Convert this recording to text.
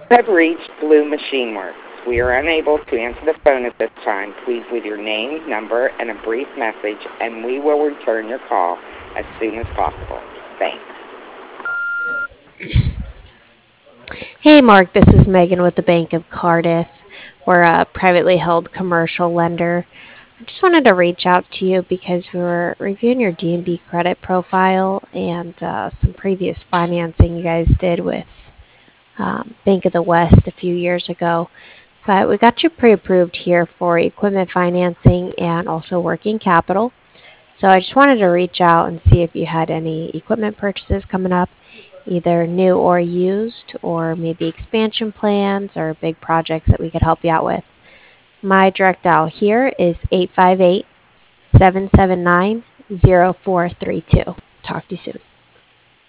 Have reached Blue Machine Works. We are unable to answer the phone at this time. Please leave your name, number, and a brief message, and we will return your call as soon as possible. Thanks. Hey Mark, this is Megan with the Bank of Cardiff. We're a privately held commercial lender. I just wanted to reach out to you because we were reviewing your D&B credit profile and some previous financing you guys did with Bank of the West a few years ago. But we got you pre-approved here for equipment financing and also working capital. So I just wanted to reach out and see if you had any equipment purchases coming up, either new or used, or maybe expansion plans or big projects that we could help you out with. My direct dial here is 858 779 0432. Talk to you soon.